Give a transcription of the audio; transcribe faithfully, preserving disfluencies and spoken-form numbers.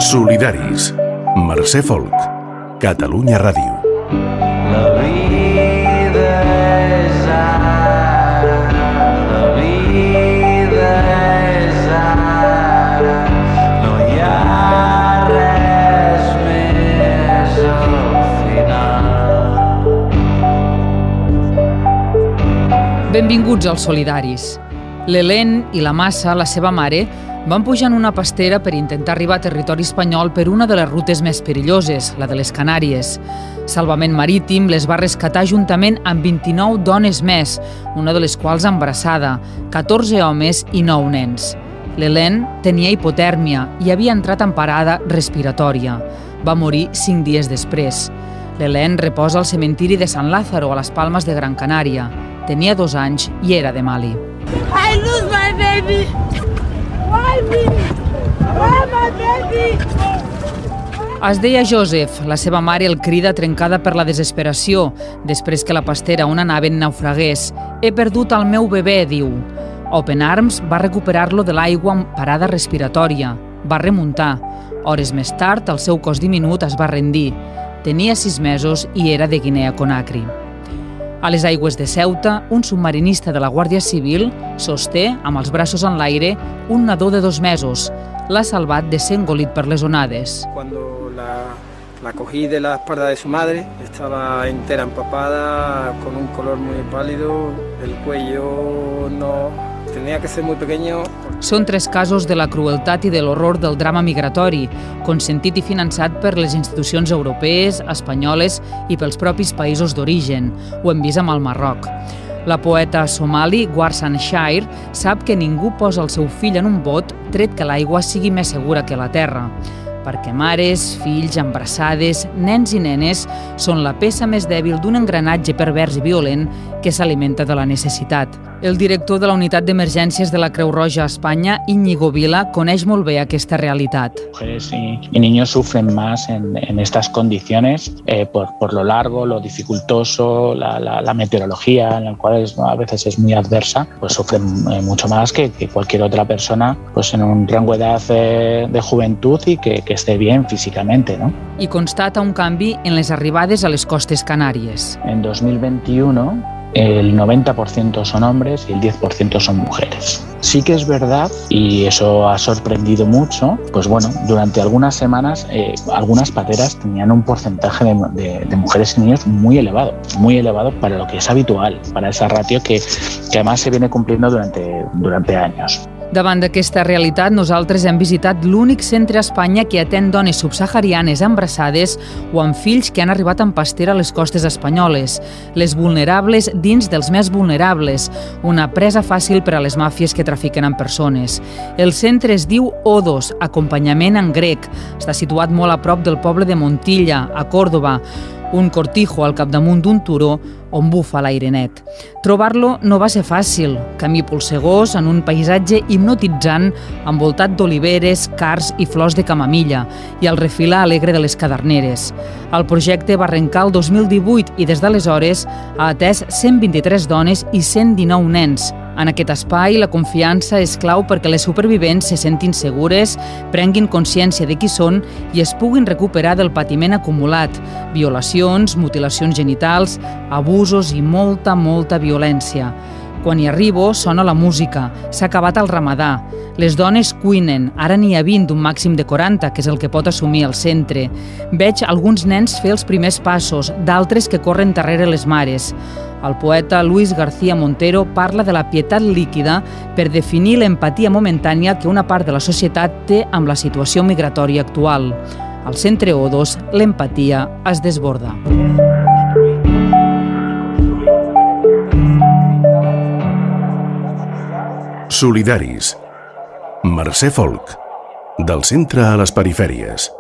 Solidaris. Mercè Folk. Catalunya Ràdio. La vida és ara, la vida és ara, no hi ha res més al final. Benvinguts als Solidaris. L'Helene i la Massa, la seva mare, van pujar en una pastera per intentar arribar a territori espanyol per una de les rutes més perilloses, la de les Canàries. Salvament Marítim les va rescatar juntament amb vint-i-nou dones més, una de les quals embarassada, catorze homes i nou nens. L'Helene tenia hipotèrmia i havia entrat en parada respiratòria. Va morir cinc dies després. L'Helene reposa al cementiri de San Lázaro, a les Palmes de Gran Canària. Tenia dos anys i era de Mali. I lose my baby. Why me? Why my baby? Es deia Joseph. La seva mare el crida trencada per la desesperació, després que la pastera on anaven naufragués. He perdut el meu bebè, diu. Open Arms va recuperar-lo de l'aigua en parada respiratòria. Va remuntar. Hores més tard, el seu cos diminut es va rendir. Tenia sis mesos i era de Guinea Conakry. A les aigües de Ceuta, un submarinista de la Guàrdia Civil sosté, amb els braços en l'aire, un nadó de dos mesos. L'ha salvat de ser engolit per les onades. Cuando la, la cogí de la espalda de su madre, estaba entera empapada, con un color muy pálido, el cuello no... Tenia que ser muy pequeño. Són tres casos de la crueltat i de l'horror del drama migratori, consentit i finançat per les institucions europees, espanyoles i pels propis països d'origen. Ho hem vist amb el Marroc. La poeta somali Warsan Shire sap que ningú posa el seu fill en un bot tret que l'aigua sigui més segura que la terra, perquè mares, fills, embarassades, nens i nenes són la peça més dèbil d'un engranatge pervers i violent que s'alimenta de la necessitat. El director de la Unitat d'Emergències de la Creu Roja a Espanya, Íñigo Vila, coneix molt bé aquesta realitat. Mujeres y, y niños sufren más en, en estas condiciones eh, por, por lo largo, lo dificultoso, la, la, la meteorología, en la cual es, a veces es muy adversa, pues sufren eh, mucho más que, que cualquier otra persona pues en un rango de edad eh, de juventud y que, que esté bien físicamente, ¿no? I constata un canvi en les arribades a les costes canàries. En dos mil veintiuno, el noventa por ciento son hombres y el diez por ciento son mujeres. Sí que es verdad, y eso ha sorprendido mucho, pues bueno, durante algunas semanas eh, algunas pateras tenían un porcentaje de, de, de mujeres y niños muy elevado, muy elevado para lo que es habitual, para esa ratio que, que además se viene cumpliendo durante, durante años. Davant d'aquesta realitat, nosaltres hem visitat l'únic centre a Espanya que atén dones subsaharianes embarassades o amb fills que han arribat en pastera a les costes espanyoles, les vulnerables dins dels més vulnerables, una presa fàcil per a les màfies que trafiquen amb persones. El centre es diu Odos, acompanyament en grec. Està situat molt a prop del poble de Montilla, a Còrdova, un cortijo al capdamunt d'un turó on bufa l'aire net. Trobar-lo no va ser fàcil. Camí polsegós en un paisatge hipnotitzant envoltat d'oliveres, cards i flors de camamilla i el refilar alegre de les caderneres. El projecte va arrencar el dos mil divuit i des d'aleshores ha atès cent vint-i-tres dones i cent dinou nens. En aquest espai, la confiança és clau perquè les supervivents se sentin segures, prenguin consciència de qui són i es puguin recuperar del patiment acumulat, violacions, mutilacions genitals, abusos i molta, molta violència. Quan hi arribo, sona la música. S'ha acabat el ramadà. Les dones cuinen. Ara n'hi ha vint d'un màxim de quaranta, que és el que pot assumir el centre. Veig alguns nens fer els primers passos, d'altres que corren darrere les mares. El poeta Luis García Montero parla de la pietat líquida per definir l'empatia momentània que una part de la societat té amb la situació migratòria actual. Al centre Odos, l'empatia es desborda. Solidaris. Mercè Folk. Del centre a les perifèries.